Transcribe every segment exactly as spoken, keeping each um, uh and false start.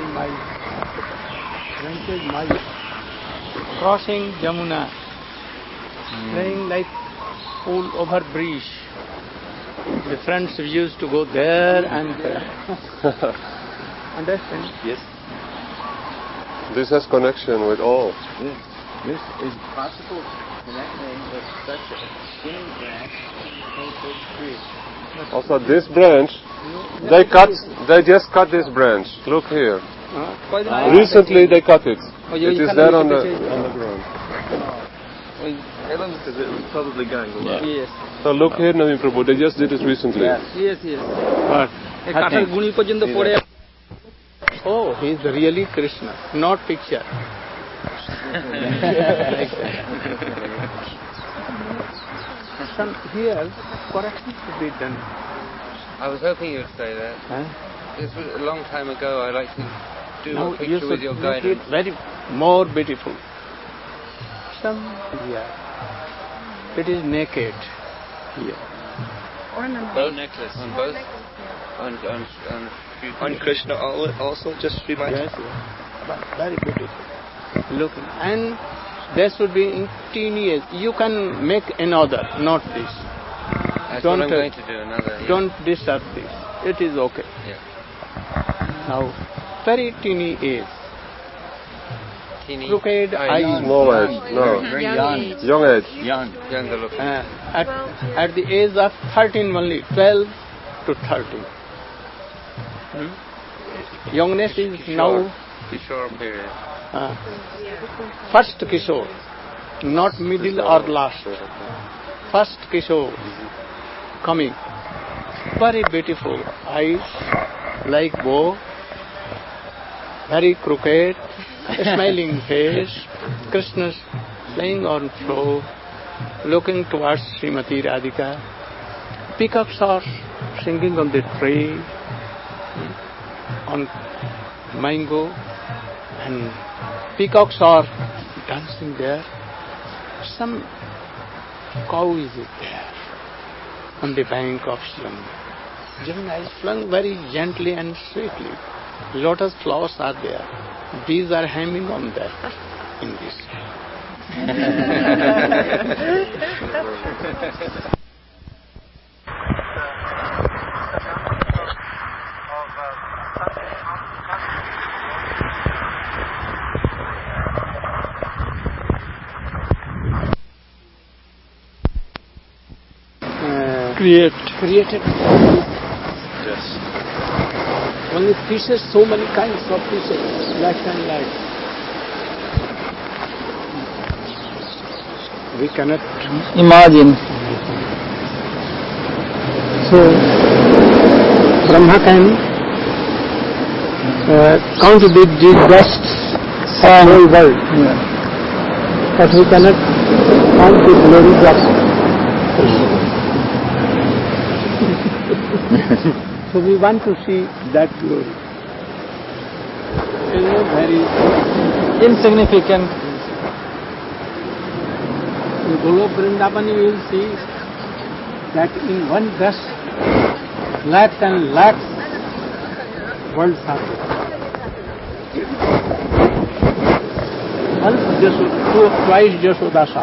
miles, twenty miles, crossing Jamuna, mm. playing like pool over bridge. The friends used to go there and there. Understand? Yes. This has connection with all. Yes. This is possible connecting with such a skinny branch to a big tree. Also, this branch, they cut. They just cut this branch. Look here. Uh, Recently, they cut it. It is there on the on the ground. Because it was probably going away. Yes. So look here, Naveen Prabhu. They just did it recently. Yes, yes, yes. But oh, he is really Krishna, not picture. Like that. Some here correction should be done. I was hoping you would say that. Huh? This was a long time ago. I'd like to do Now a picture you with your make guidance. it very more beautiful. Some here. It is naked here. Both necklace. On both? On, on, on, on Krishna also, just remind yes, yes. But very beautiful. Look, and there should be in teeny edge. You can make another, not this. That's don't, what I'm going to do, another. Yeah. Don't disturb this. It is okay. Yeah. Now, very teeny edge. Teeny. Crooked eyes. Small edge. No. Very young. Young edge. Young. Younger looking. Uh, at, at the age of thirteen only, twelve to thirteen. Hmm? Youngness is Kishore. now Kishore period. uh, first Kishore, not middle or last. First Kishore coming. Very beautiful eyes, like bow, very crooked, smiling face, Krishna playing on floor, looking towards Srimati Radhika. Peacocks are singing on the tree, on mango, and peacocks are dancing there. Some cow is there on the bank of Yamuna. Yamuna is flung very gently and sweetly. Lotus flowers are there. Bees are hemming on that in this. Create. Created. Yes. Only fishes, so many kinds of fishes, black and white. We cannot imagine. So, Brahma can uh, count the, the dust of the whole world. Yeah. But we cannot count the glories of Krishna. So we want to see that glory. It is very insignificant. In Golok Vrindavan you will see that in one dust, lakhs and lakhs worlds are there. Once Jashoda, twice Jashoda saw.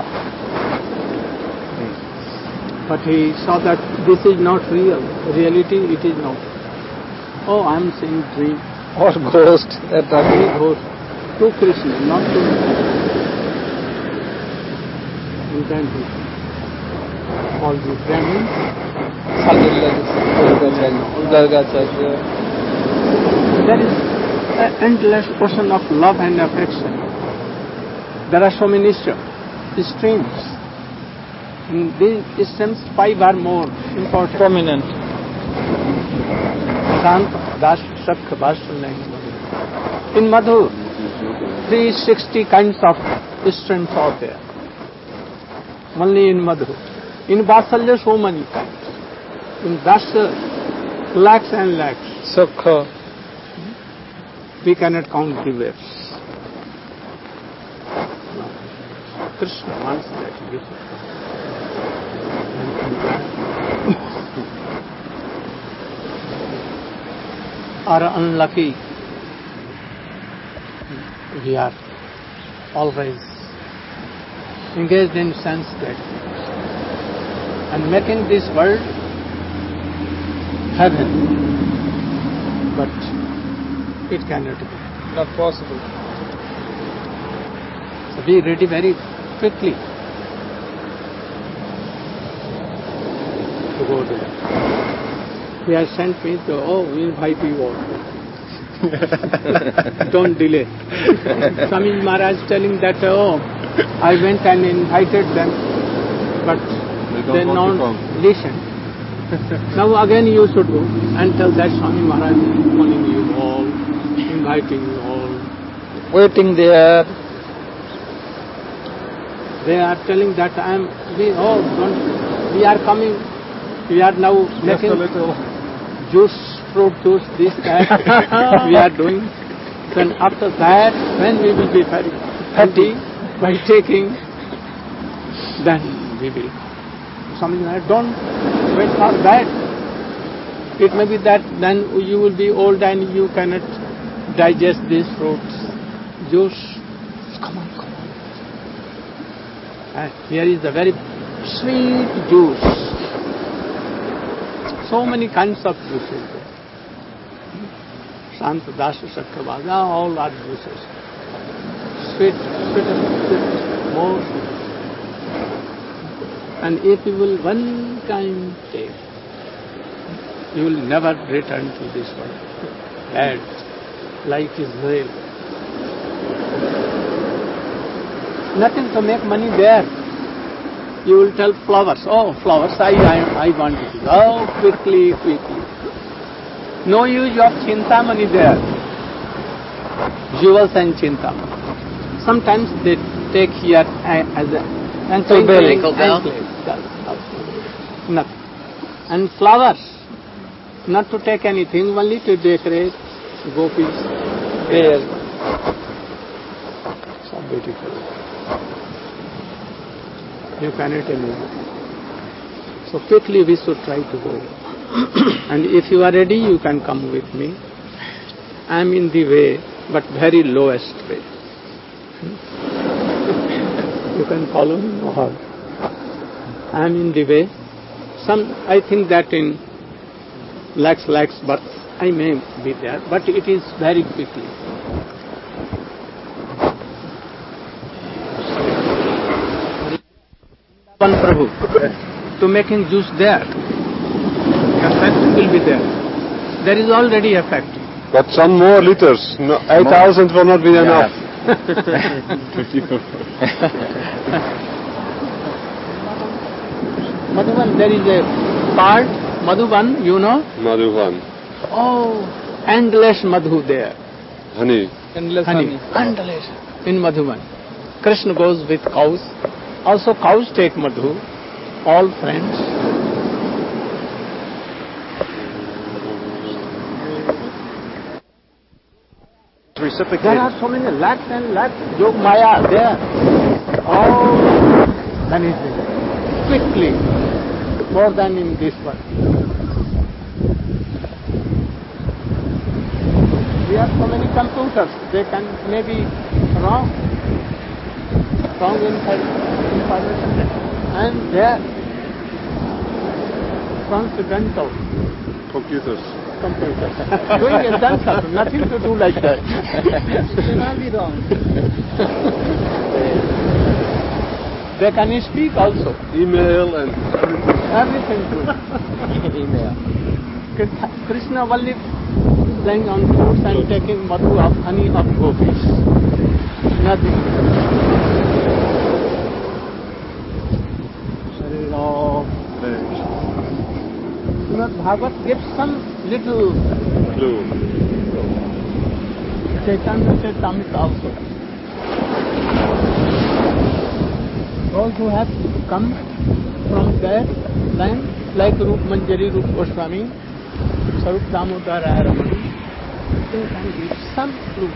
But he saw that this is not real. Reality, it is not. Oh, I am seeing dream. Or ghost. That is ghost. To Krishna, not to me. You can do. All the Brahmins. There is an endless ocean of love and affection. There are so many streams. In these streams, five are more important. Prominent. Sant, Das, Sakha, Vatsala, and Madhu. In Madhu, three hundred sixty kinds of streams are there. Only in Madhu. In Vatsalya, so many kinds. In Dasa, lakhs and lakhs. Sakha. We cannot count the waves. Krishna wants that. Are unlucky we are always engaged in sense gratification and making this world heaven, but it cannot be. Not possible. So be ready very quickly to go there. He has sent me to, oh, we invite you all. Don't delay. Swami Maharaj telling that, oh, I went and invited them, but they don't listen. Now again you should go and tell that Swami Maharaj is calling you all, inviting you all. Waiting there. They are telling that I am, we, oh, don't, we are coming, we are now Just making a little. juice, fruit juice, this, that, we are doing. Then after that, when we will be very happy by taking, then we will. Something like that. Don't wait for that. It may be that then you will be old and you cannot digest these fruits. Juice, come on, come on. And here is a very sweet juice. So many kinds of juices there. Shanta, Dasa, Sakravada, all are juices. Sweet, sweet, sweet, more sweet. And if you will one time take, you will never return to this world. Bad, like Israel. Nothing to make money there. You will tell flowers, oh, flowers, I, I, I want it. Oh, quickly, quickly. No use of chintamani there. Jewels and chintamani. Sometimes they take here as a ankle bell. Ankle bell. Nothing. And flowers, not to take anything, only to decorate gopis. There. So beautiful. You cannot imagine. So quickly we should try to go. And if you are ready, you can come with me. I am in the way, but very lowest way. You can follow me no harm. I am in the way. Some, I think that in lakhs, lakhs births, I may be there, but it is very quickly. One Prabhu, to making juice there, a factory will be there. There is already a factory. But some more liters. No, eight thousand will not be enough. Madhuban, there is a part, Madhuban, you know? Madhuban. Oh, endless Madhu there. Honey. Endless Honey. honey. Endless. In Madhuban. Krishna goes with cows. Also cows take Madhu. All friends. Reciprocated. There are so many lakhs and lakhs Yog Maya there. All vanishing. Quickly. More than in this one. We have so many computers. They can maybe wrong. Wrong information. And there. Transcendental. Computers. Computers. Doing a dance, nothing to do like that. It cannot be wrong. They can speak also. Email and everything. Everything to Email. Krishna only playing on flutes and taking madhu of honey of gopis. Nothing. Srimad Bhagavat gives some little Clue. Chaitanya Charitamrita also. Those who have come from that land, like Rup Manjari, Rup Goswami, Sarup Damodar Ramani, they can give some clue.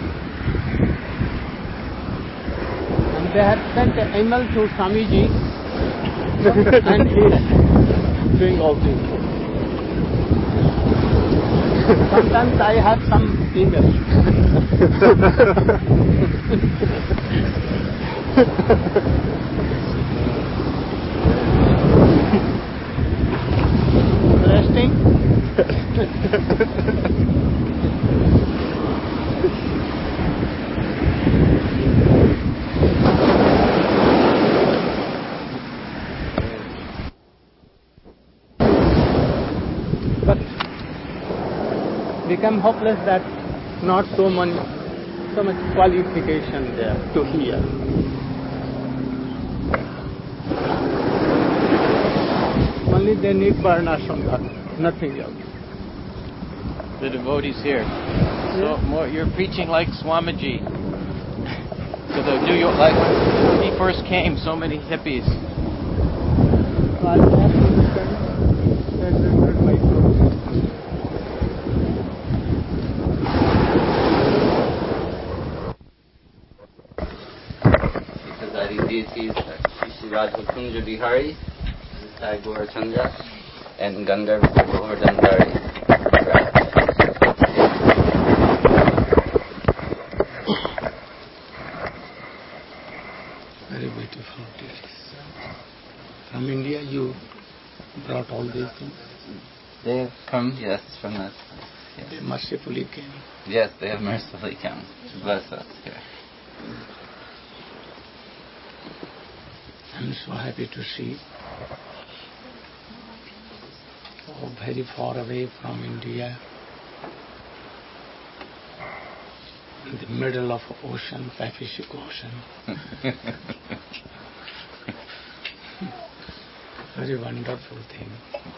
And they have sent an email to Swamiji, and he is doing all things. Sometimes I have some emails. Interesting. But become hopeless that not so much, so much qualification there to hear. Only they need varnashram, nothing else. The devotees here. So more, you're preaching like Swamiji. To the New York, like when he first came, so many hippies. So I have to return, then return my clothes. Because are these deities Shri Radha Kunja Bihari, Sai Gaura Chandra, and Gandharva Govardhan Dari. Very beautiful deities. From India you brought all these things? They have come, yes, from that. Yes. They mercifully came. Yes, they have mercifully come to bless us here. I'm so happy to see. Oh, very far away from India, in the middle of ocean, Pacific Ocean. Very wonderful thing.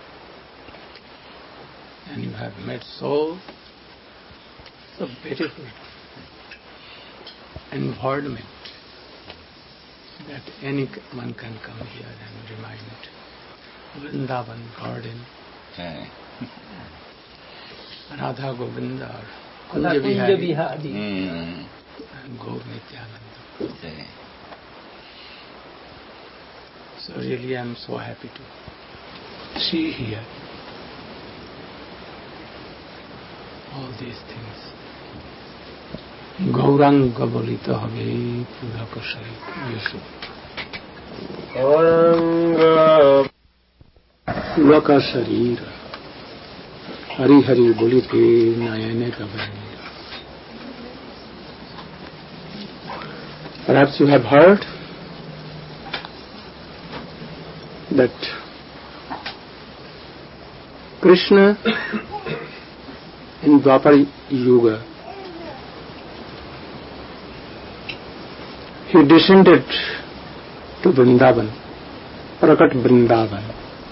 And you have met so, so beautiful environment that anyone can come here and remind Vrindavan garden. Okay. Radha Govinda or Kunja Kunja Bihari Bihari. Mm. and Gaur Nityananda. Okay. So really I am so happy to see here all these things. Gauranga bolita habe pura kashari. You should. Gauranga Pura ka sharir. Hari Hari bolite nayane ka banda. Perhaps you have heard that Krishna in Dwapar Yuga, he descended to Vrindavan, Prakat Vrindavan,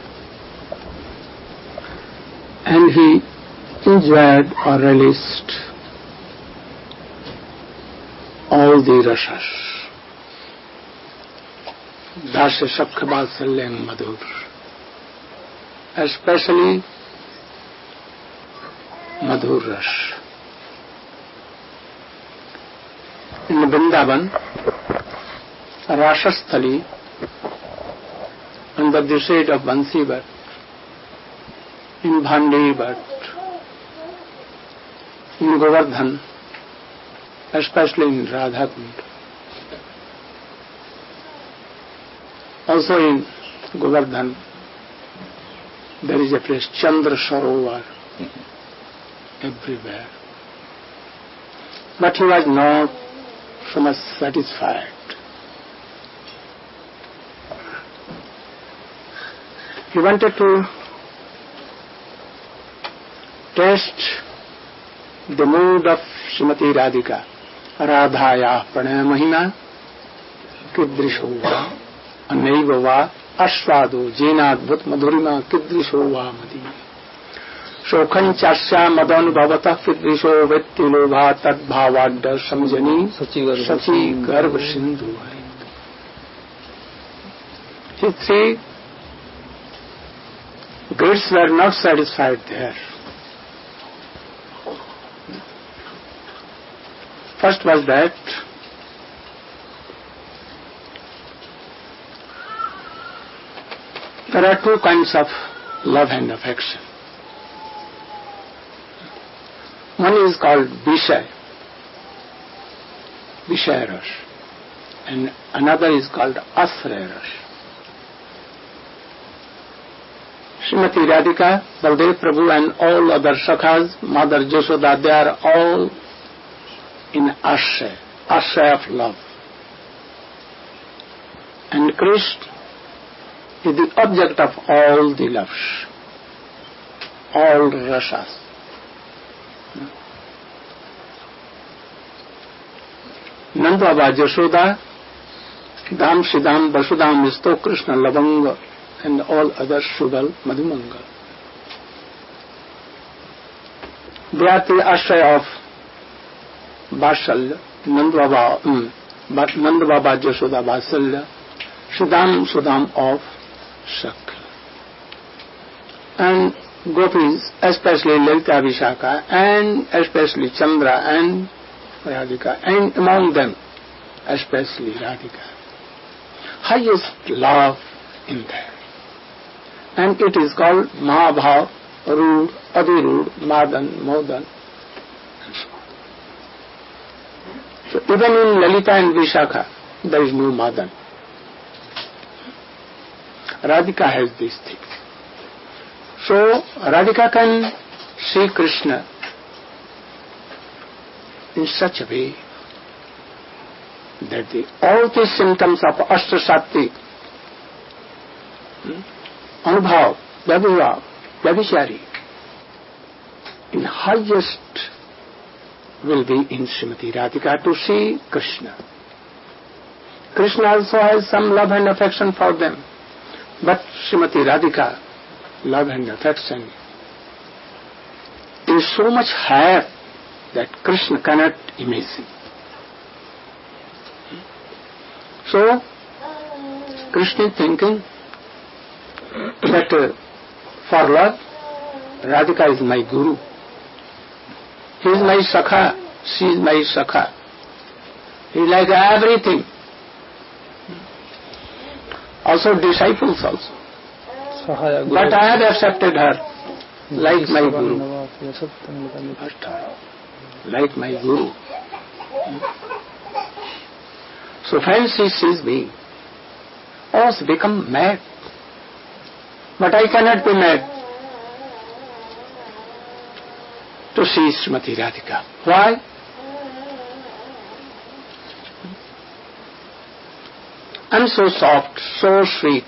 and he enjoyed or relished all the rasas. Dasya Sakha Vatsalyam Madhur, especially Madhur Ras. In Vrindavan, Rasasthali, under the shade of Bansi Bhat, in Bhandi Bhat, in Govardhan, especially in Radhakund. Also in Govardhan, there is a place, Chandra Sarovar, everywhere. But he was not so much satisfied. He wanted to test the mood of Srimati Radhika, Radhaya Pranaya Mahina, Kidrisho va, Anaiva va, Ashvado, Jenadvat Madhurima, Kidrisho va Madi. Shokhan Chasya Madan Bhavata Kidrisho Vettilo va Tad Bhavadda Samjani, Sachi Garva Sindhu. His three grades were not satisfied there. First was that there are two kinds of love and affection. One is called Vishay, Vishay Rash, and another is called Asray Rash. Srimati Radhika, Baldev Prabhu and all other Shakhas, Mother Jashoda, they are all in Ashay, Ashay of love. And Krishna is the object of all the loves, all rashas. Nanda Baba Jashoda, Dham Shidam Vasudam Visto Krishna Lavanga and all other Shubal Madhumanga. They are the Ashraya of Vasalya, Nanda Baba, um, Nanda Baba Jashoda Vasalya, Shidam Sudam of Shakya. And Gopis, especially Lalita Vishaka, and especially Chandra and Radhika, and among them, especially Radhika. Highest love in there. And it is called Mahabhav, Rud, Adirud, Madan, Modan, and so on. So even in Lalita and Vishaka, there is no Madan. Radhika has these things. So Radhika can see Krishna in such a way that the, all the symptoms of Ashtasakti, hmm, Anubhav, Vyabhivav, Vyabhichari, in highest will be in Srimati Radhika to see Krishna. Krishna also has some love and affection for them, but Srimati Radhika, love and affection is so much higher that Krishna cannot imagine. So, Krishna is thinking that uh, for love, Radhika is my guru. He is my Sakha, she is my Sakha. He is like everything. Also disciples also. But I have accepted her like my guru. Like my guru. So when she sees me, oh, she becomes mad. But I cannot be mad to see Srimati Radhika. Why? I am so soft, so sweet.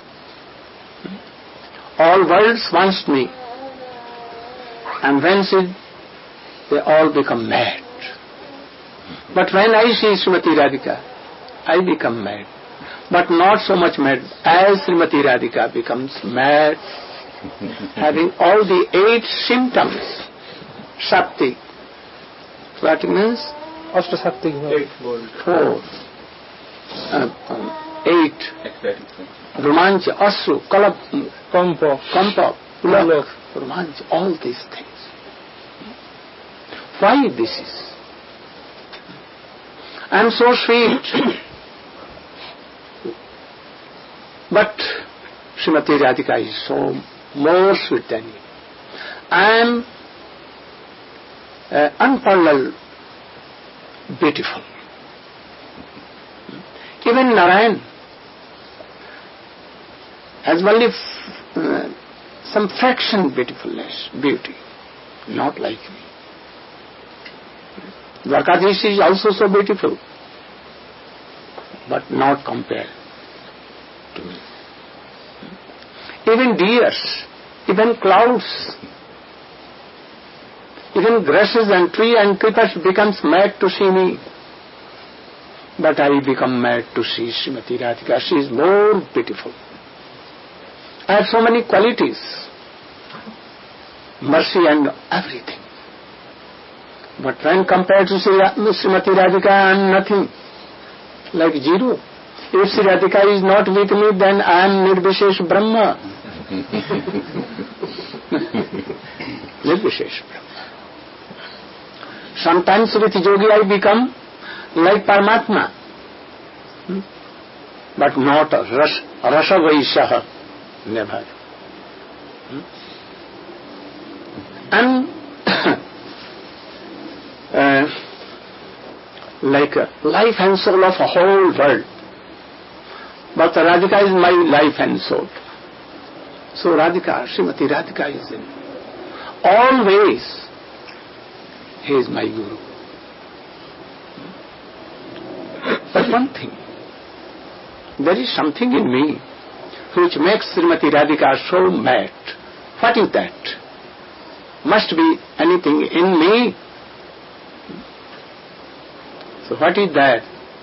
All worlds wants me. And when she, they all become mad. But when I see Srimati Radhika, I become mad. But not so much mad as Srimati Radhika becomes mad, having all the eight symptoms. Shakti. What it means? Ashtasakti. Eight. Four. Uh, um, eight. Romancha, Asru, Kalap, Kampa, Kampa, Pulak, Romancha, all these things. Why this is? I am so sweet. But Srimati Radhika is so more sweet than me. I am uh, unparalleled beautiful. Even Narayan has only f- uh, some fraction beautifulness, beauty, not like me. Dwarkadhish is also so beautiful, but not compared to me. Even deers, even clouds, even grasses and tree and creepers becomes mad to see me. But I become mad to see Srimati Radhika. She is more beautiful. I have so many qualities, mercy and everything. But when compared to Srimati Radhika, I am nothing, like zero. If Sri Radhika is not with me, then I am Nirvishesh Brahma. Nirvishesh Brahma. Sometimes with Yogi I become like Paramatma, hmm? but not a Ras, Rasa Vaishaha, never. Hmm? And like a life and soul of a whole world. But Radhika is my life and soul. So Radhika, Srimati Radhika is in all ways. He is my Guru. But one thing, there is something in me which makes Srimati Radhika so mad. What is that? Must be anything in me. So what is that?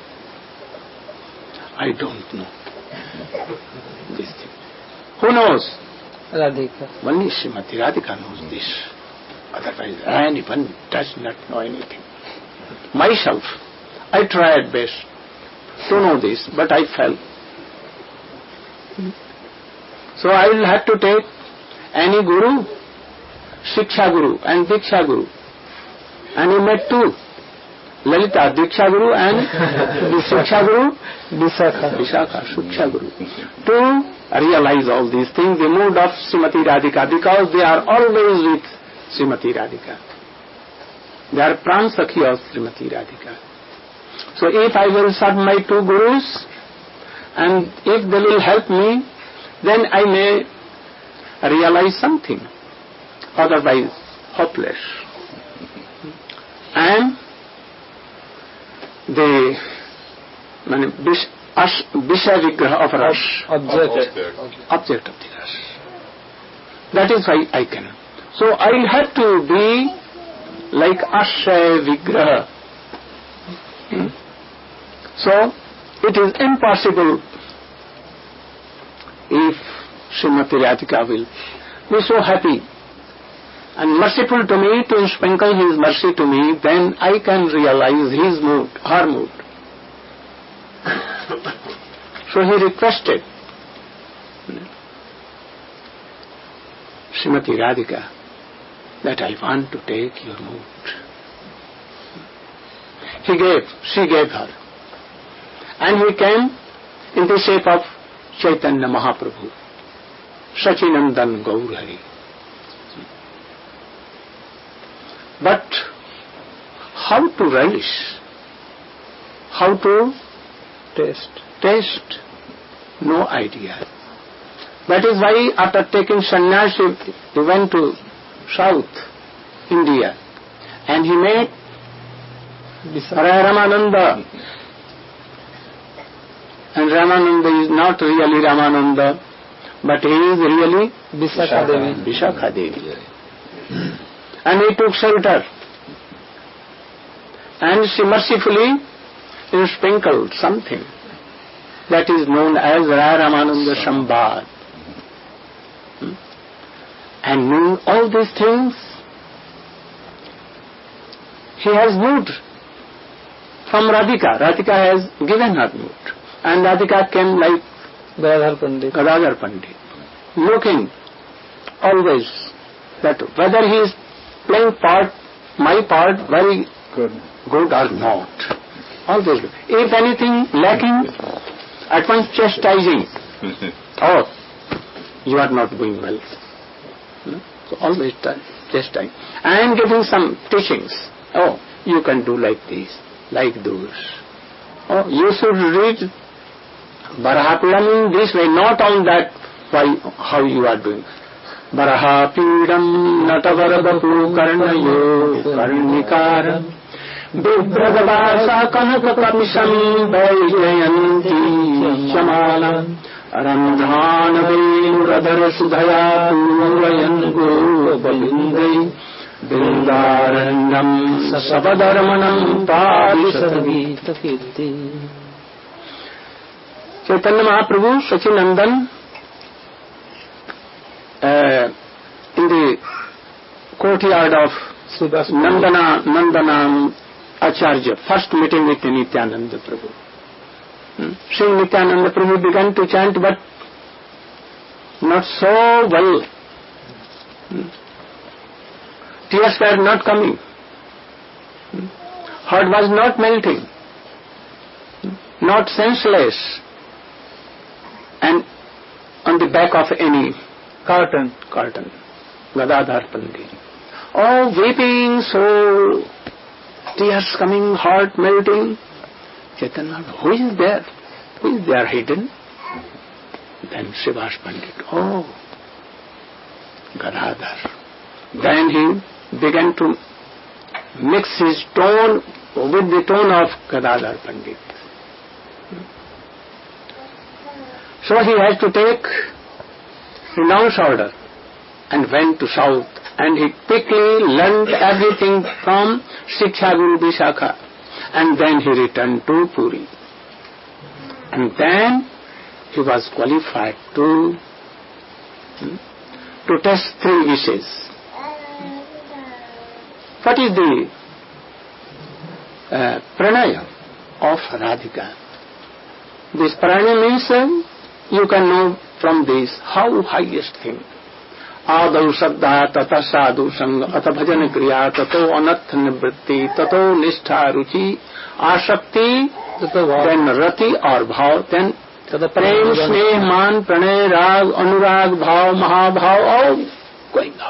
I don't know. This thing. Who knows? Radhika. Only Srimati Radhika knows this. Otherwise, anyone does not know anything. Myself, I tried best to know this, but I fell. So I will have to take any Guru, Shiksha Guru and Diksha Guru. And he met two. Lalita, Diksha Guru and Shiksha Guru, Visakha. Vishakha, Shiksha Guru. To realize all these things, the mood of Srimati Radhika, because they are always with Srimati Radhika. They are Pran-Sakhi of Srimati Radhika. So if I will serve my two Gurus, and if they will help me, then I may realize something. Otherwise, hopeless. And the Visha Vigraha of Rash, Object. object of the Rash. That is why I cannot. So I will have to be like Ashay Vigraha. Hmm? So it is impossible if Srimati Radhika will be so happy and merciful to me, to sprinkle his mercy to me, then I can realize his mood, her mood. So he requested Srimati Radhika that I want to take your mood. He gave, she gave her. And he came in the shape of Chaitanya Mahaprabhu, Sachinandan Gaur Hari. But how to relish, how to Taste. taste, no idea. That is why after taking sannyas he went to South India and he met Ramananda. And Ramananda is not really Ramananda, but he is really Visakha Devi. Vishakha Devi. And he took shelter. And she mercifully sprinkled something that is known as Ramananda Sambad. Hmm? And knowing all these things, he has moved from Radhika. Radhika has given her mood. And Radhika came like Gadadhar Pandit. Gadadhar Pandit, looking always that whether he is playing part, my part, very Good. good or not. Always. If anything lacking, at once chastising. Oh, you are not doing well. No? So always chastising. And giving some teachings. Oh, you can do like this, like those. Oh, you should read Barahapuram in this way, not on that why how you are doing. Barahapiram natavarabapu karnayo karnikaram Vibradavasa kanakakamisam vaijayanti shamalam Randhana venuradhara sudhaya purayan gopavindai Vrindaranyam sapadharmanam pavisatavita kirti. Chaitanya Mahaprabhu, Sachinandan, uh, in the courtyard of Nandana, Nandana Acharya, first meeting with Nityananda Prabhu. Hmm? Sri Nityananda Prabhu began to chant, but not so well. Hmm? Tears were not coming. Hmm? Heart was not melting. Hmm? Not senseless. And on the back of any Curtain. curtain, Gadadhar Pandit. Oh, weeping so tears coming, heart melting. Chaitanya, who is there? Who is there hidden? Then Srivas Pandit, oh, Gadadhar. Then he began to mix his tone with the tone of Gadadhar Pandit. So he had to take renounce order and went to south, and he quickly learned everything from Shiksha Guru Vishakha, and then he returned to Puri. And then he was qualified to to test three wishes. What is the uh, pranaya of Radhika? This pranaya means uh, you can know from this how highest thing. Ādau sabdha tata sadhu sangha ata bhajan kriya tato anartha nivritti tato nishtha ruchi asakti then rati or bhav then prem sneh man pranay rag anurag bhav mahabhav all going up.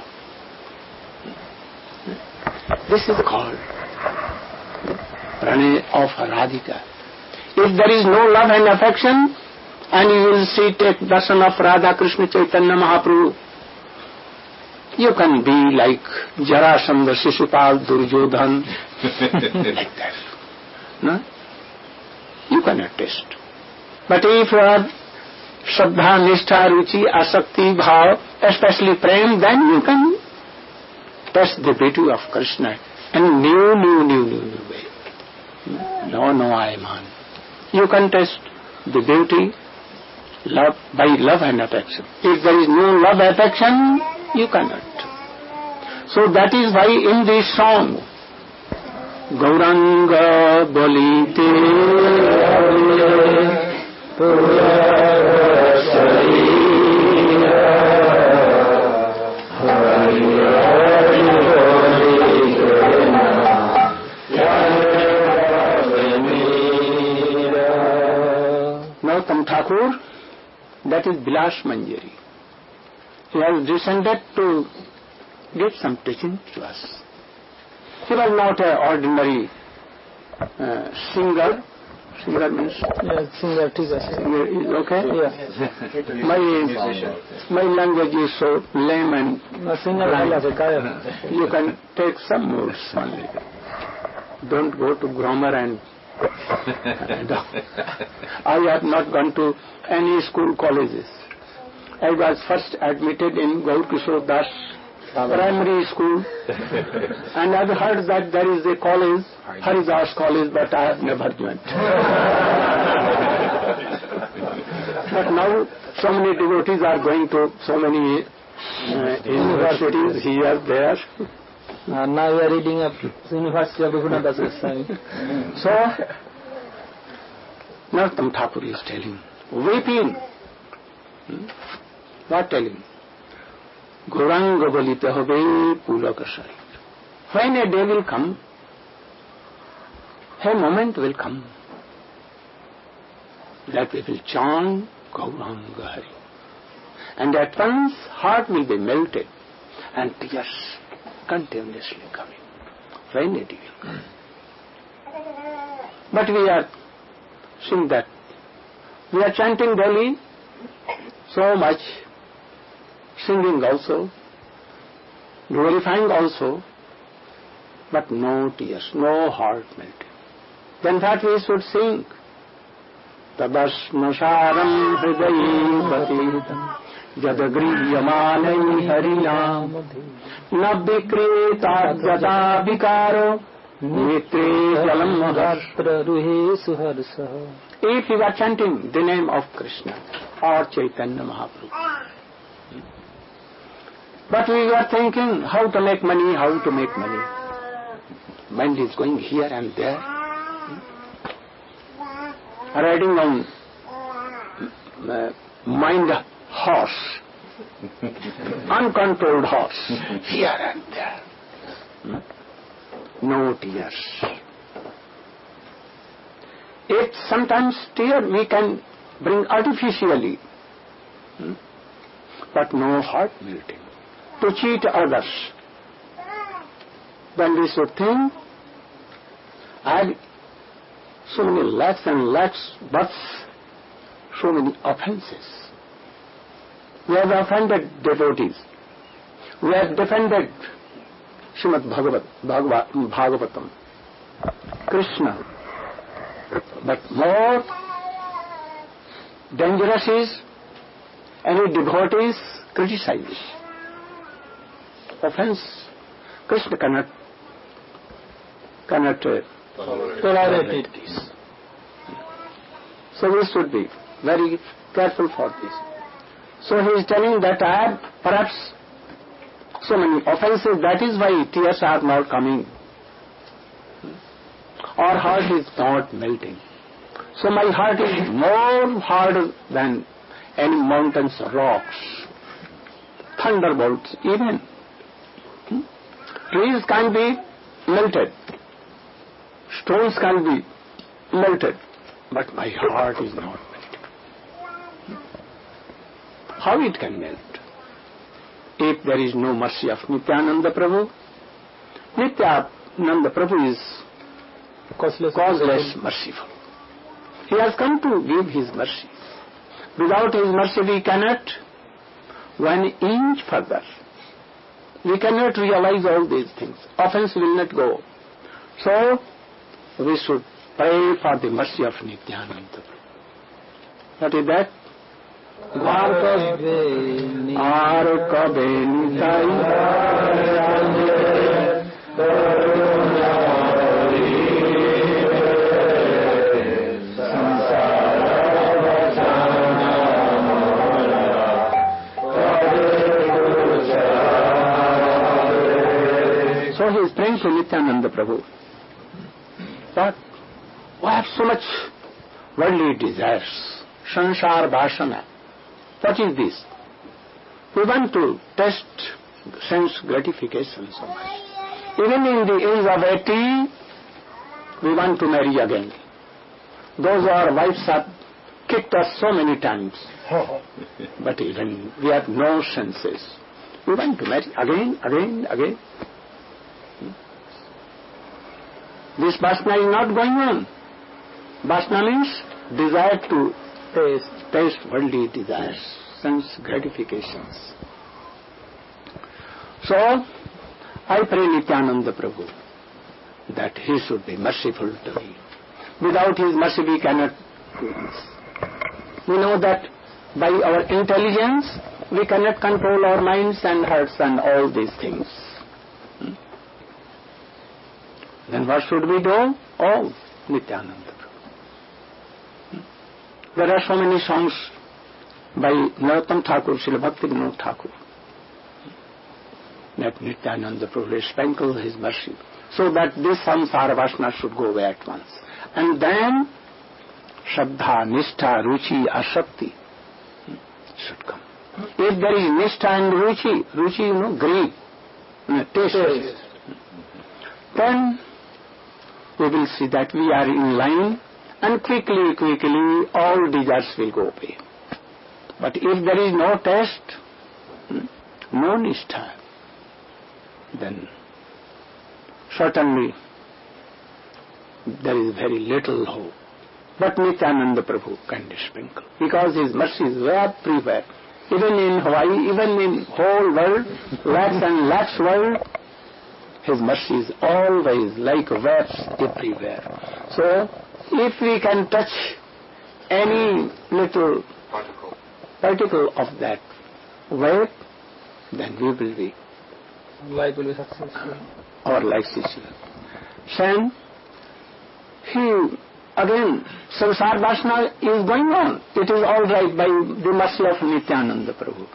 This is called pranay of Radhika. If there is no love and affection, and you will see take darshan of Radha Krishna Chaitanya Mahaprabhu, you can be like Jarasandha, Shishupal, Duryodhan, like that. No? You cannot taste. But if you have Shraddha, Nishtha, Ruchi, Asakti, Bhav, especially Prem, then you can taste the beauty of Krishna in new, new, new, new, new way. No, no, I am. You can taste the beauty love by love and affection. If there is no love affection, you cannot. So that is why in this song, Gauranga Balite Narottam Thakur, that is Bilash Manjari. He has descended to give some teaching to us. He was not an ordinary uh, singer. Singer means? Yeah, singer, teacher. Singer is okay? Yeah. My, my language is so lame and No, singer, blind. You can take some words only. Don't go to grammar and I have not gone to any school colleges. I was first admitted in Gaur Kishore Das primary school, and I've heard that there is a college, Haridas College, but I have never joined. But now so many devotees are going to so many uh, universities here, there. Uh, now we are reading up University of Raghunath Goswami. So, Narottam Thakur is telling, weeping. Hmm? What telling? Gauranga balita hobe pulaka sharir. When a day will come, a moment will come that we will chant Gauranga Hari. And at once heart will be melted and tears continuously coming. When a day will come. But we are seeing that we are chanting daily so much, singing also, glorifying also, but no tears, no heart melting. Then what we should sing? Tadasmasaram hridayi patitam jadagriyamanai harinam nabhikrita jata vikaro netre jalam Ratra ruhe suharsaha. If you are chanting the name of Krishna or Chaitanya Mahaprabhu, but we are thinking how to make money, how to make money. Mind is going here and there, riding on uh, mind horse, uncontrolled horse, here and there. No tears. It sometimes tear we can bring artificially, but no heart melting. To cheat others, then we should think had so many lakhs and lakhs births, so many offenses. We have offended devotees. We have defended Srimad Bhagavat, Bhagavat, Bhagavatam, Krishna. But more dangerous is any devotees criticize, offense. Krishna cannot cannot uh, tolerate this. So we should be very careful for this. So he is telling that I have perhaps so many offenses, that is why tears are not coming. Our heart is not melting. So my heart is more hard than any mountains, rocks, thunderbolts, even. Hmm? Trees can be melted, stones can be melted, but my heart is not melting. How it can melt? If there is no mercy of Nityananda Prabhu, Nityananda Prabhu is causeless, causeless merciful. He has come to give his mercy. Without his mercy we cannot go an inch further. We cannot realize all these things. Offense will not go. So we should pray for the mercy of Nityananda. What is that? Ar kabe nitai So he is praying to Nityananda Prabhu. But we have so much worldly desires, sansar bhashana. What is this? We want to test sense gratification so much. Even in the age of eighty, we want to marry again. Those our wives have kicked us so many times. But even we have no senses. We want to marry again, again, again. This Vasana is not going on. Vasana means desire to taste, taste worldly desires, sense gratifications. So, I pray Nityananda Prabhu that he should be merciful to me. Without his mercy we cannot do this. We know that by our intelligence we cannot control our minds and hearts and all these things. Hmm? Then what should we do? Oh, Nityananda Prabhu. Hmm? There are so many songs by Narottam Thakur, Srila Bhakti Vinod Thakur, that Nityananda Prabhu will sprinkle his mercy so that this samsara vasana should go away at once. And then Shraddha, Nishtha, Ruchi, Asakti should come. If there is Nishtha and Ruchi, Ruchi, you know, greed, you know, taste, taste, then we will see that we are in line and quickly, quickly all desires will go away. But if there is no taste, no Nishtha, then certainly there is very little hope. But Nityananda Prabhu can sprinkle, because his mercy is everywhere. Even in Hawaii, even in whole world, lakhs and lakhs world, his mercy is always like waves everywhere. So, if we can touch any little particle, particle of that wave, then we will be life will be successful. Our life is Then he again, samsara vasana is going on. It is all right by the mercy of Nityananda Prabhu.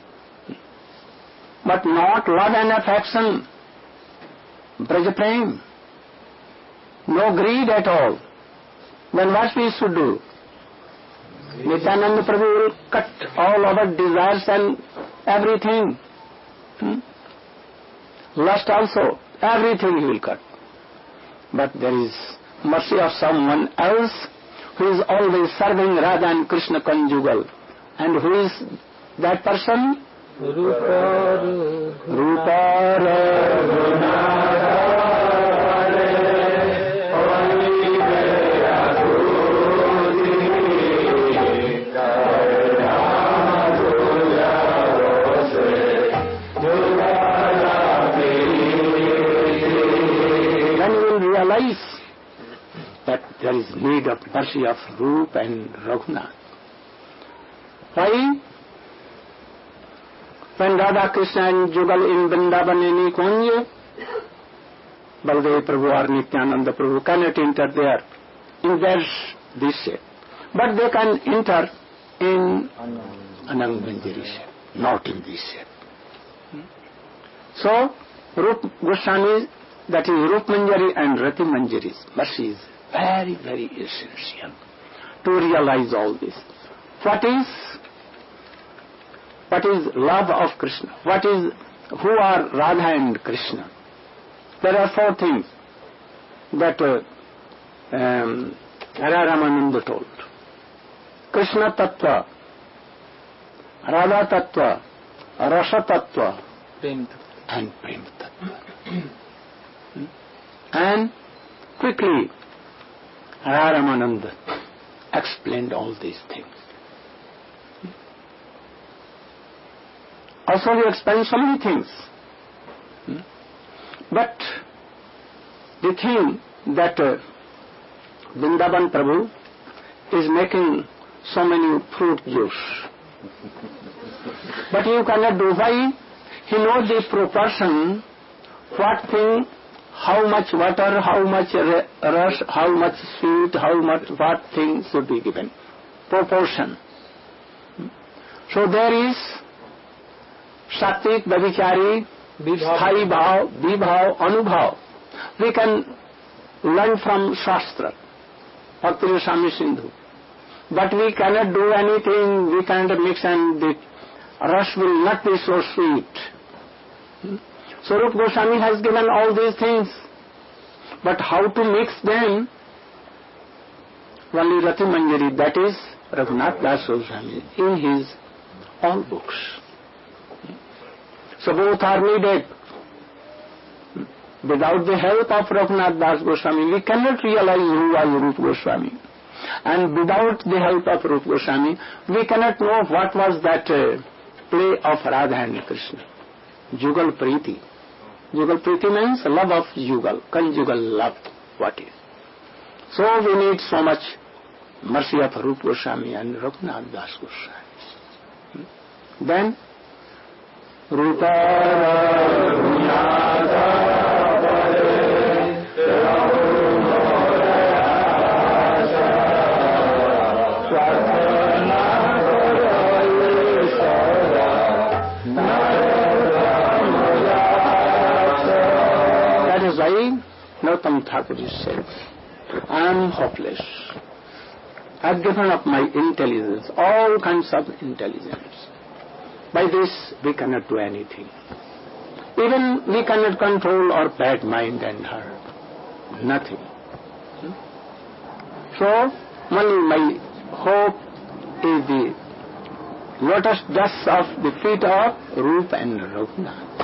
But not love and affection, Braja Prem, no greed at all. Then what we should do? Nityananda Prabhu will cut all our desires and everything. Hmm? Lust also, everything he will cut. But there is mercy of someone else who is always serving Radha and Krishna conjugal. And who is that person? Rupa Rupa realize that there is need of mercy of Rup and Raghunath. Why? When Radha Krishna and Jugal in Vrindavan in Nikunj, Baladev Prabhu or Nityananda Prabhu cannot enter there in their this shape. But they can enter in Anang Manjari shape, not in this shape. So, Rup Goswami, that is Rup Manjari and Rati Manjari's mercy is very, very essential to realize all this. What is what is love of Krishna? What is, who are Radha and Krishna? There are four things that uh, um, Ramananda told. Krishna Tattva, Radha Tattva, Rasa Tattva, and Prem Tattva. And quickly Ramananda explained all these things. Also he explained so many things. But the thing that uh, Vrindavan Prabhu is making so many fruit juice. But you cannot do. Why? He knows the proportion, what thing, how much water, how much rush, how much sweet, how much, what thing should be given. Proportion. So there is Satvik, Bhavichari, Sthai Bhav, Vibhav, Anubhav. We can learn from Shastra, Bhakti Rasami Sindhu. But we cannot do anything, we cannot mix, and the rush will not be so sweet. So Rup Goswami has given all these things. But how to mix them? Only Rati Manjari, that is Raghunath Das Goswami, in his all books. So both are needed. Without the help of Raghunath Das Goswami, we cannot realize who was Rup Goswami. And without the help of Rup Goswami, we cannot know what was that uh, play of Radha and Krishna. Jugal Preeti. Jugal Preeti means love of Jugal, conjugal love. What is? So we need so much mercy of Rup Goswami and Raghunath Das Goswami. Then, Rupa That is why Narottam Thakur said, I am hopeless. I have given up my intelligence, all kinds of intelligence. By this we cannot do anything. Even we cannot control our bad mind and heart. Nothing. So, only my hope is the lotus dust of the feet of Rup and Raghunath.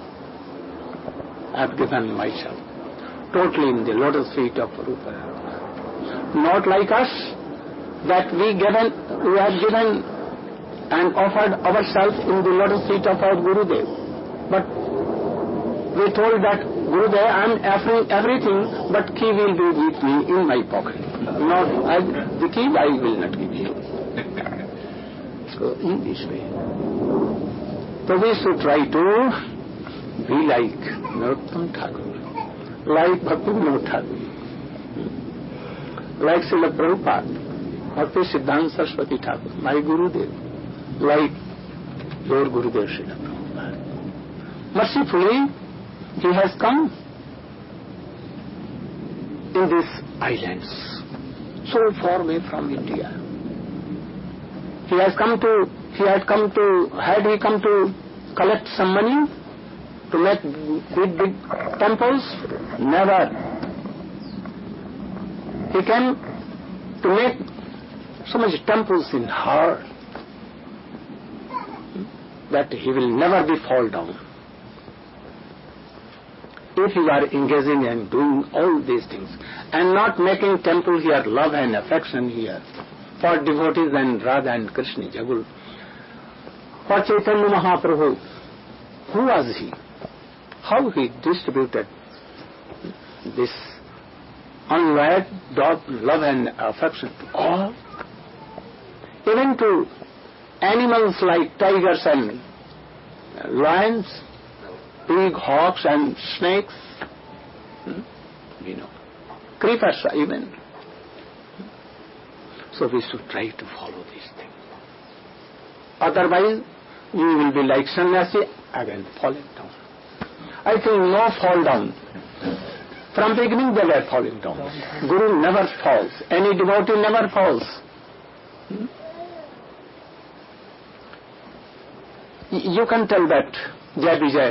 I have given myself totally in the lotus feet of Rup and Raghunath. Not like us, that we given, we have given and offered ourselves in the lotus feet of our Gurudev. But we told that, Gurudev, I am offering everything, but key will be with me in my pocket. Not, I, the key I will not give you. So, in this way. So we should try to be like Narottam Thakur, like Bhakti Vinod Thakur, like Srila Prabhupada, Bhakti Siddhanta Saraswati Thakur, my Gurudev, like your Gurudev Srila Prabhupada. Mercifully, he has come in these islands, so far away from India. He has come to, he had come to, had he come to collect some money to make big, big temples? Never. He came to make so much temples in heart that he will never be fall down. If you are engaging and doing all these things and not making temple here, love and affection here for devotees and Radha and Krishna Jagul, for Chaitanya Mahaprabhu, who was he? How he distributed this unwed love and affection to all, even to animals like tigers and lions, pig, hawks and snakes, hmm? you know, creepers even. So we should try to follow these things. Otherwise, we will be like sannyasi, again falling down. I think no fall down. From beginning they were falling down. Guru never falls. Any devotee never falls. Hmm? You can tell that Jai Vijay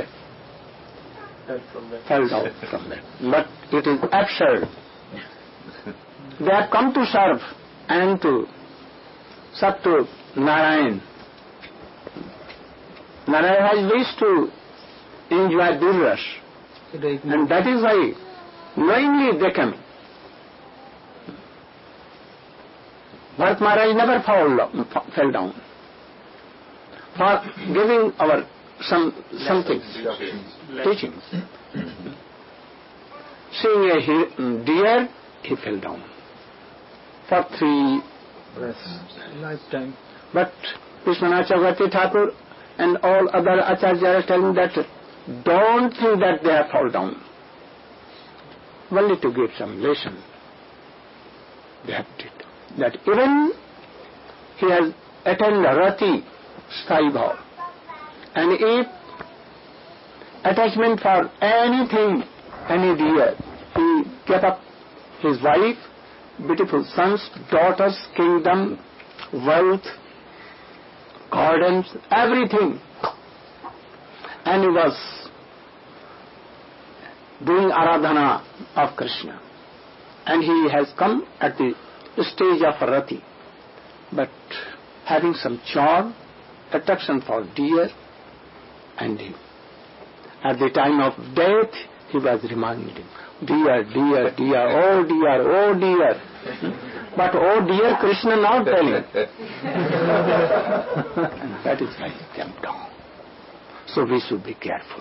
fell down from that. But it is absurd. They have come to serve and to serve to Narayan. Narayan has wished to enjoy Durras. And that is why knowingly they came. Bharat Maharaj never fall, fell down. For giving our some something, teachings. Seeing a he, deer, he fell down. For three lifetime. But Vishwanath Chakravarti Thakur and all other acharyas are telling that don't think that they have fallen down. Only to give some lesson. They have did. That even he has attained Rati Sthai. And if attachment for anything, any dear, he gave up his wife, beautiful sons, daughters, kingdom, wealth, gardens, everything. And he was doing Aradhana of Krishna. And he has come at the stage of Rati. But having some charm, attraction for deer, and he, at the time of death, he was reminding him, dear, dear, dear, oh dear, oh dear. But oh dear, Krishna not telling. That is why he came down. So we should be careful.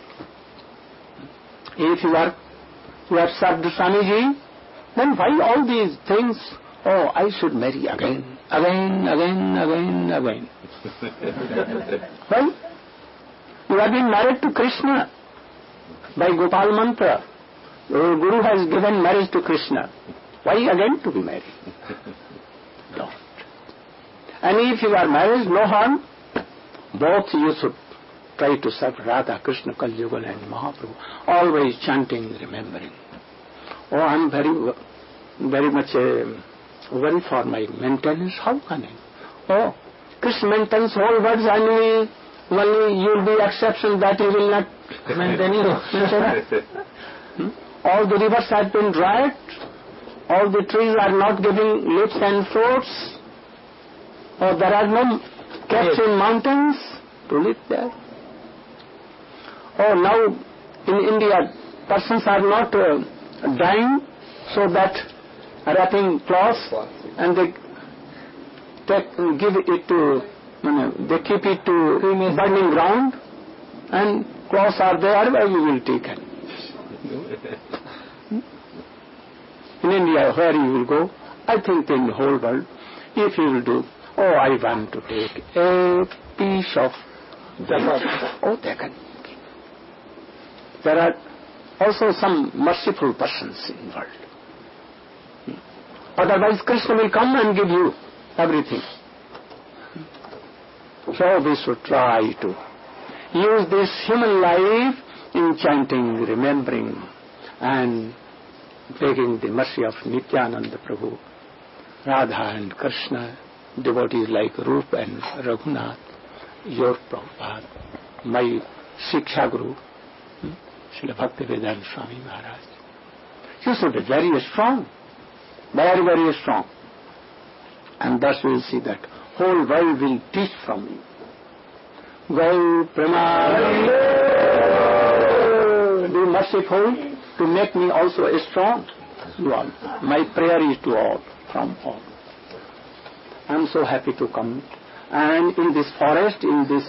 If you are, you have served Swamiji, then why all these things? Oh, I should marry again, again, again, again, again. Well, you have been married to Krishna by Gopal Mantra. Your Guru has given marriage to Krishna. Why again to be married? Don't. And if you are married, no harm. Both you should try to serve Radha, Krishna, Kali Yuga and Mahaprabhu. Always chanting, remembering. Oh, I am very, very much uh, worried for my maintenance. How can I? Oh, Krishna maintains whole words and only you will be exception that you will not maintain it. hmm? All the rivers have been dried. All the trees are not giving leaves and fruits. Or there are no caves in mountains to live there. Oh, now in India persons are not uh, dying, so that wrapping cloths and they take, give it to, you know, they keep it to burning ground, and cloths are there where you will take it. In India, where you will go, I think in the whole world, if you will do, oh, I want to take a piece of that, oh, they can. There are also some merciful persons in the world. Otherwise, Krishna will come and give you everything. So we should try to use this human life in chanting, remembering, and begging the mercy of Nityananda Prabhu, Radha and Krishna, devotees like Rup and Raghunath, your Prabhupada, my Shiksha Guru, Srila Bhaktivedanta Swami Maharaj. You should be very strong, very, very strong. And thus we will see that whole world will teach from you. Go Premanande, be merciful to make me also strong. You all. My prayer is to all, from all. I am so happy to come. And in this forest, in this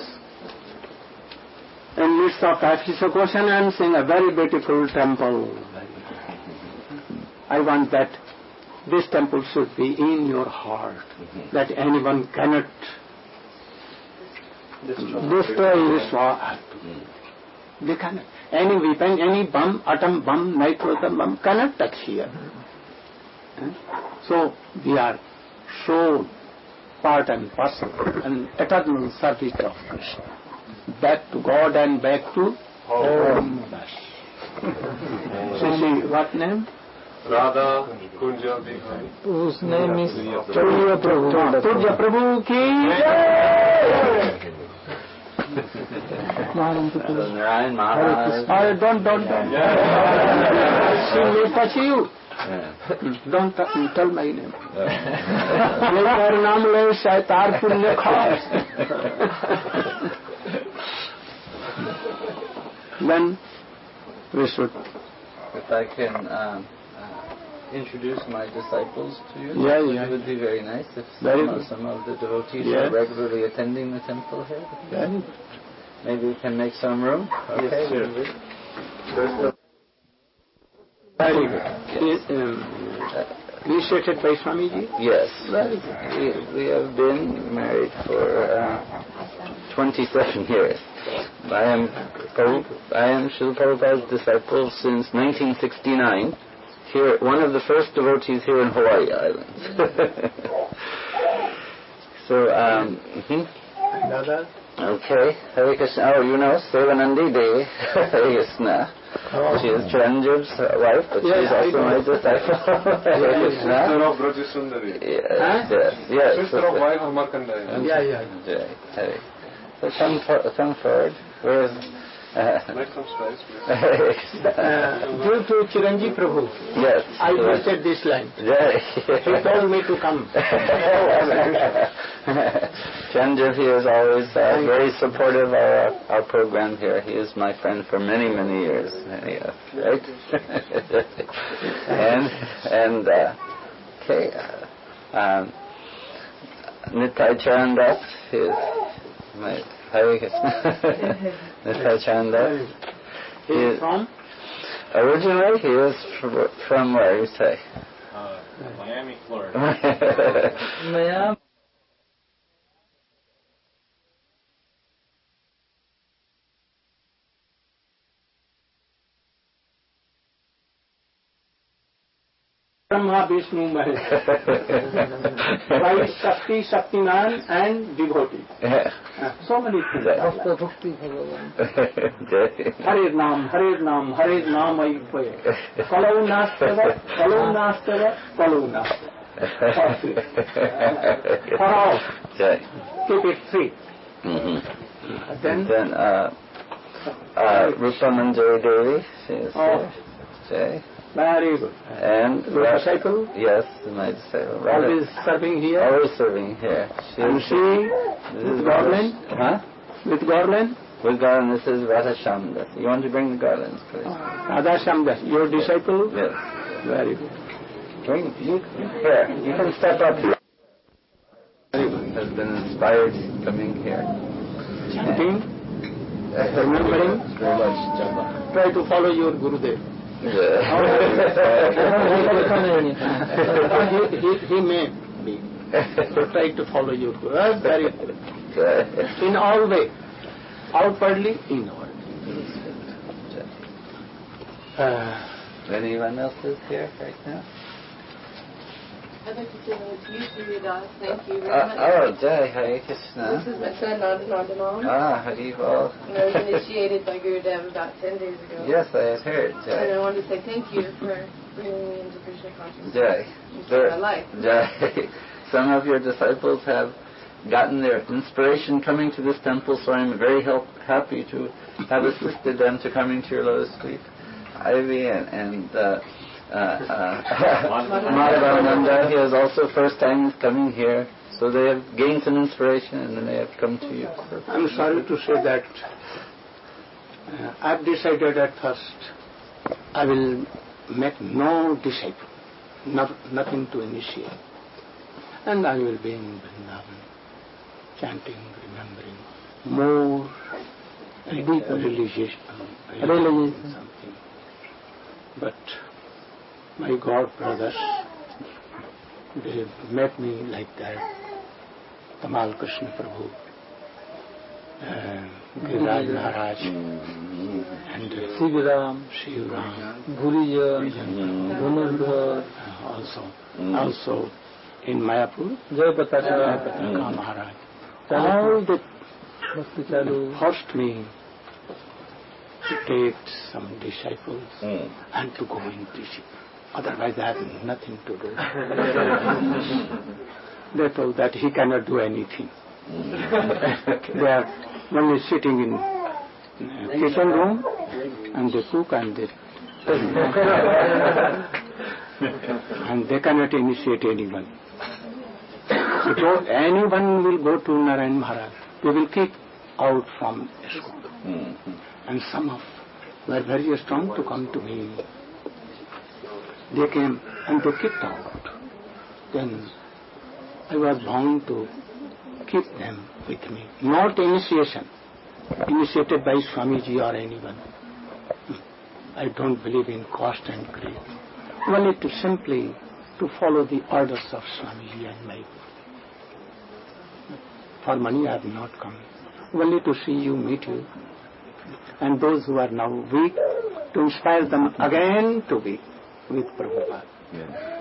in midst of Pacific Ocean, I am seeing a very beautiful temple. I want that this temple should be in your heart, mm-hmm. that anyone cannot destroy this wall. Mm-hmm. They cannot. Any weapon, any bomb, atom bomb, nitrogen bomb cannot touch here. Mm-hmm. So we are so part and parcel and eternal service of Krishna. Back to God and back to home. So see, what name? Radha Kunja Bihari. Whose name is Pujya Prabhu. Pujya Prabhu ki Narayan Maharaj. Oh, don't, don't, don't. She may touch you. Don't t- tell my name. मेरा नाम ले शैतान पुण्य खास. Then we should. If I can um, uh, introduce my disciples to you, yeah, it yeah. would be very nice if very some, of, some of the devotees yeah. are regularly attending the temple here. Yeah. Maybe we can make some room. Okay. Yes, sure. Very good. Is, um, initiated by Swamiji? Yes. Very good. We, we have been married for uh, twenty-seven years. I am I am Srila Prabhupada's disciple since nineteen sixty-nine. Here, one of the first devotees here in Hawaii Islands. so, um, mm-hmm. Another? Okay. Hare Krishna. Oh, you know, Sevanandi Devi. Hare Krishna. Oh. She is Chiranjeev's wife, but yes, she is also my disciple. Hare Krishna. Sister of Brajasundari. Yes, huh? yes, yes. Sister of wife of Markandeya. Yeah, yeah. Jai, Hare. So come, for, come forward. Where is... Uh, Make some space, please. uh, due to Chiranjeev Prabhu, yes. I posted this line. Jai. He told me to come. Chiranjeev, he is always uh, very supportive of our, our program here. He is my friend for many, many years. Yeah, right? and, and, uh, okay, uh, um, Nitai Charandas, he is my... Hare Krishna. Mister Chanda. He is from? Originally, he is from, from where you say? Uh, Miami, Florida. Miami. Brahma, Vishnu, Mahesh. By Shakti, Shaktiman and devotee. Yeah. Uh, so many things. After Bhakti Bhagavan. Hare Nam, Hare Nam, Hare Nam Ayupaya. Kalau Nastava, Kalau Nastava, Kalau Nastava. For all. Keep it free. Mm-hmm. Then, then uh, uh, Rupa Manjari Devi, she is oh. here. Very good. And your disciple? Yes, my disciple. Always serving here? Always serving here. She and she, with garland? Huh? With garland? With garland, this is Radha Shamdas. You want to bring the garlands, please? Radha Shamdas, your disciple? Yes. Very good. Bring, you, here, you can step up here. Very good. Has been inspired coming here. Chanting, remembering, try to follow your Gurudev. Yeah. he, he, he may be. So try to follow your Guru. That's very good. In all way. Outwardly, inwardly. Uh, Anyone else is here right now? I'd like to say hello to you, Suryadas. Thank you very uh, much. Oh, Jai, Hare Krishna. This is my son, Nandanandanam. Ah, Haribol. I was initiated by Gurudev about ten days ago. Yes, I had heard, Jai. And I wanted to say thank you for bringing me into Krishna consciousness. Jai. Into my life. Jai. Some of your disciples have gotten their inspiration coming to this temple, so I'm very help, happy to have assisted them to coming to your lotus feet. Ivy and, and uh, uh, uh, Madhavananda, he is also first time coming here, so they have gained some inspiration and then they have come to you. I'm sorry to say that uh, I've decided at first I will make no disciple, no, nothing to initiate, and I will be in Vrindavan, chanting, remembering more deeper religious, uh, religion, something. But my god brothers, they met me like that. Tamal Krishna Prabhu, uh, Giriraj Maharaj, and Shivaram, Shivaram, Bhurijan, Dhanurdhar, also, also in Mayapur, Jayapataka Maharaj. All they forced me to take some disciples mm. and to go in preaching. Otherwise I have nothing to do. They told that he cannot do anything. They are only sitting in uh, kitchen room and they cook and they and they cannot initiate anyone. If anyone will go to Narayan Maharaj, they will kick out from school. Mm-hmm. And some of were very strong to come to me. They came and they kicked out. Then I was bound to keep them with me. Not initiation, initiated by Swamiji or anyone. I don't believe in cost and greed. Only to simply to follow the orders of Swamiji and my Guru. For money I have not come. Only to see you, meet you. And those who are now weak, to inspire them again to be with Prabhupada. Yes.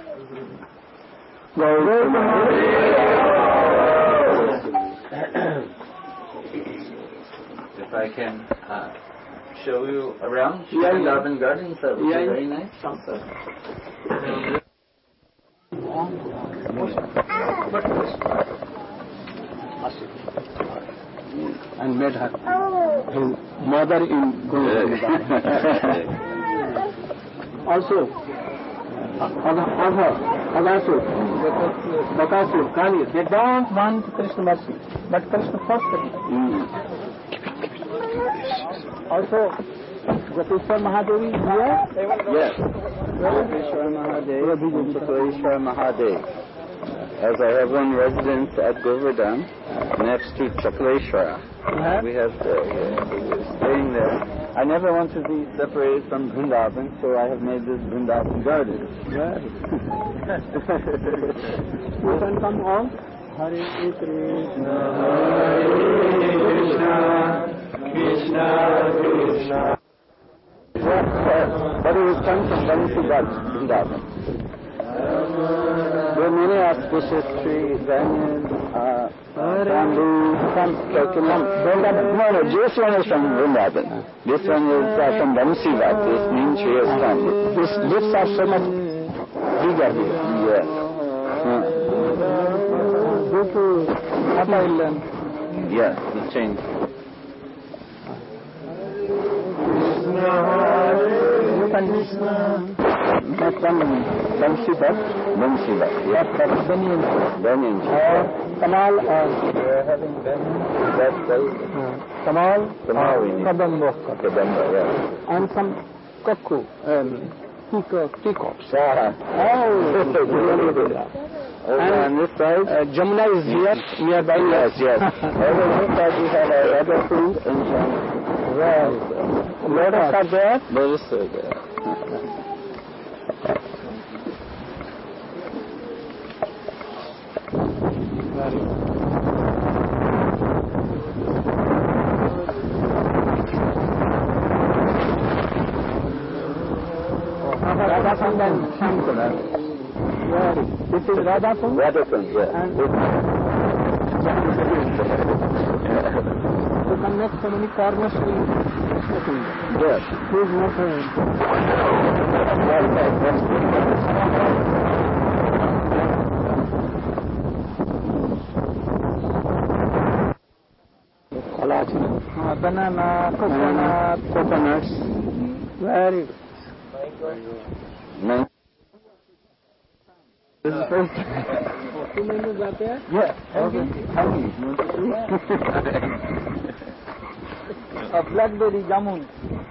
If I can uh, show you around yeah, Vrindavan yeah. Gardens, that would yeah, be very nice. Also. And made her his mother in Guru. Also, Agasur, Bakasur, Kali, they don't want Krishna mercy, but Krishna forced them. Mm. Also, Gopeshwar Mahadev is here? Yes. Gopeshwar Mahadev and Chakreshwar Mahadev. As I have one residence at Govardhan, next to Chakreshwara. Uh-huh. We have uh, uh, staying there. I never want to be separated from Vrindavan, so I have made this Vrindavan garden. Right. You can come on. Hare Krishna, Hare Krishna, Krishna Krishna. But it was come from Vansivat, Vrindavan. There are many auspicious trees, banyan, uh, bamboo, some coconut. No, no, this one is from Vrindavan. This one is uh, from Vansivat. This main tree is from. This leaves are so much bigger here. Yes. Go to Tata Island. Yes, the change. You can listen. Not one Vansivat. Vansivat, yes. But Banyan. Banyan. Or Kamal or... We are having banyan. That's right. Kamal. Kamal we need. Kadamba. Kadamba, yes. And some cuckoo. Um, peacock. Peacocks. Ah. Oh, really good. Over on this side, uh, Jamuna is here, nearby. Yes, yes. Over on this side we have a rubber fruit and some... Well, lotus are there? Lotus are there. Radhakund and Shankar. This is Radhakund? Radhakund, yes. And you can make so many corners to yes. Please make her. Uh, banana, coconut, coconuts. Very good. No. This is first. Two menus are there? Yes. Okay. A blackberry jamun.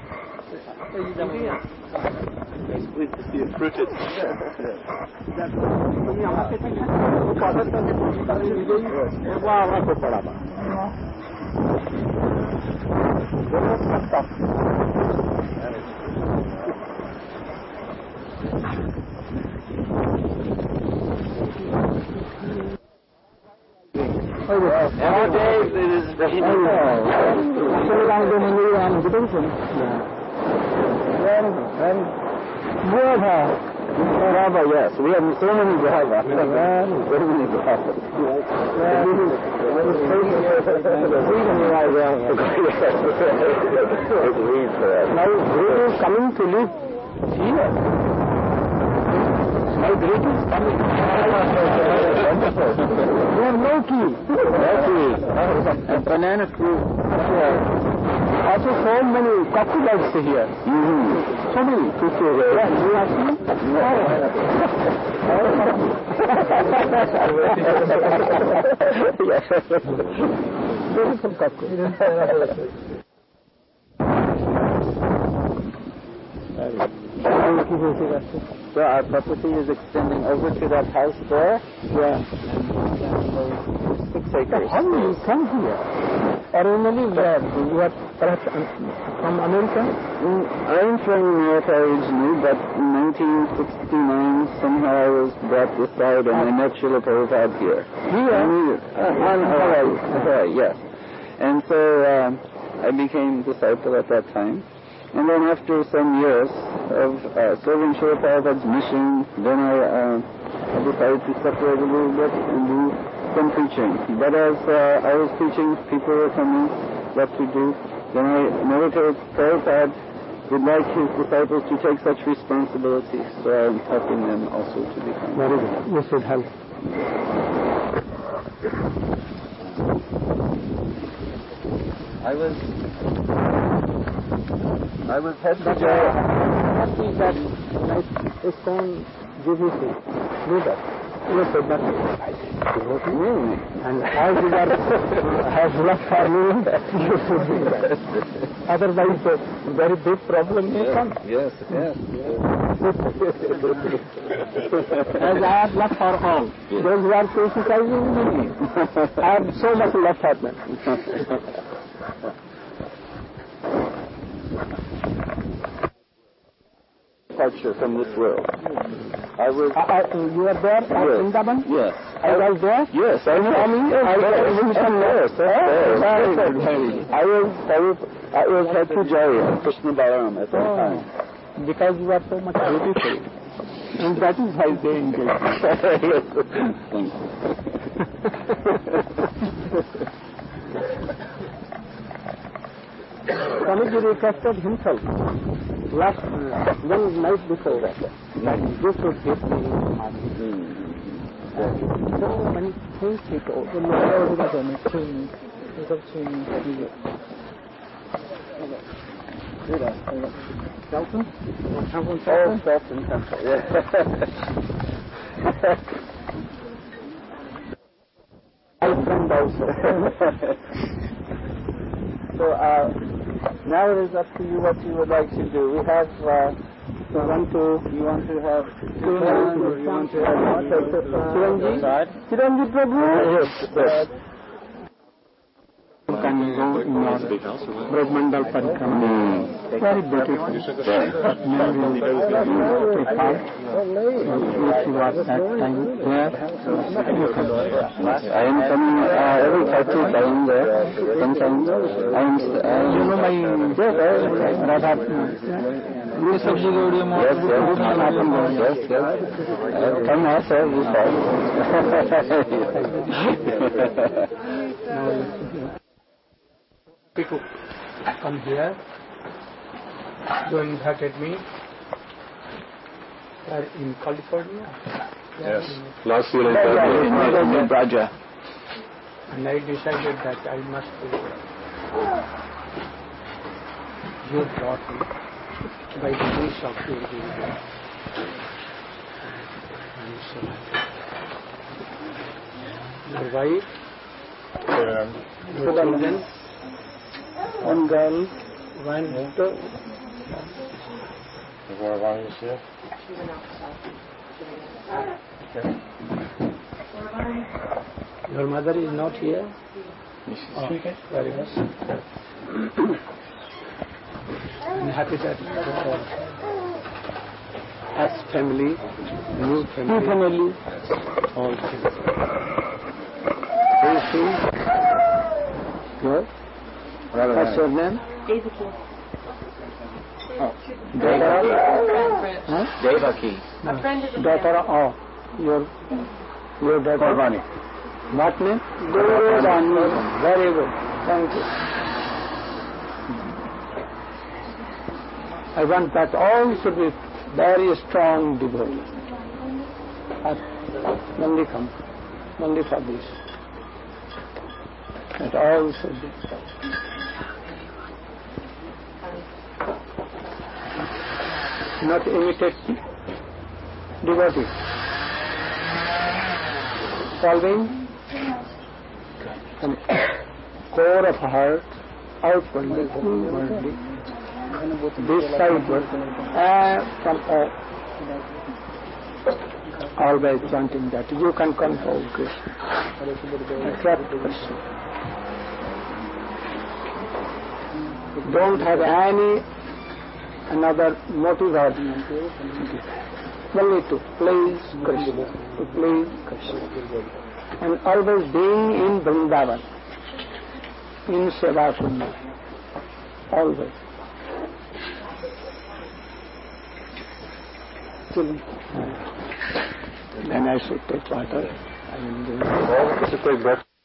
It's sweet to see it fruited. Brahma, yes. We have so many Brahma. So many Brahma. Now, Guru is coming to live here. My Guru is coming. We have no key. No key. And banana tree. Also, so many crocodiles here. Mm-hmm. So many people here. Yeah, you have seen? Yes. Beautiful crocodile. So our property is extending over to that house there. Yeah. Six acres. How will you come here? Originally, where? You are perhaps from America? Mm, I'm from America originally, but in nineteen sixty-nine, somehow I was brought this side and I met Srila Prabhupada here. Here? Uh, on Hawaii. Hawaii, yes. And so um, I became disciple at that time. And then after some years of uh, serving Srila Prabhupada's mission, then I, uh, I decided to separate a little bit and do some preaching. But as uh, I was preaching, people were coming, what to do. Then I meditated, Prabhupada would like his disciples to take such responsibility, so I'm helping them also to become. Very good. You should help. I was I was head to jail. Happy that nice ISKCON G B C leader. Yes, sir, but really, and all you are has left for me. Otherwise, a very big problem may come. Yes, yes, yes. As I have left for all, those who are criticizing me, I have so much left for them. Departure from this world. I was. Uh, uh, you were there at yes. Vrindavan? Yes. I was there? Yes, I know. I mean, I was there. I was, I was, I was head to Jaya, Krishna Balaram at that oh, time. Because you are so much beautiful. And that is why they engage. Swamiji requested himself last uh, one night before that that this would give me information. So many things he told. Felton? Oh, Felton Temple, yeah. My friend also. So uh, now it is up to you what you would like to do. We have, uh, you want to, you want to have two hands, or you want to have Chiranji? Chiranji Prabhu? Yes, yes. You can go in your Brahmandal Parikrama. Very beautiful. Many will take part. If you are that time there, you can. I am coming uh, every thirty time there. Sometimes I am. Uh, you know my Radha. Yes, yes, yes, yes. Come also, we say. People come here. You invited me. Are in California? Yes. Last year in Raja. And I decided that I must be there. You brought me by the grace of your Guru. I'm so happy. Your wife? Yeah. Your children? One girl, one daughter. You want to run this here? Okay. Your mother is not here? Oh, very good. I'm happy that as family, new family, New family. all things. Very soon, good. What's your name? Devaki. Oh. Daughter Friend. huh? Devaki. A friend of the Daughter of your your daughter. Gurvani. What name? Gurvani. Very good. Thank you. I want that all should be very strong devotees. Only come, only for this. That all should be. Not imitate devotee. Solving from core of heart, outwardly, inwardly, this sideward, and from all. Always wanting that you can control Krishna, attract Krishna. Don't have any another motive or only to please Krishna, to please Krishna. And always being in Vrindavan, in Seva Kunna, always. Then I should take water. I will do it. To take breath.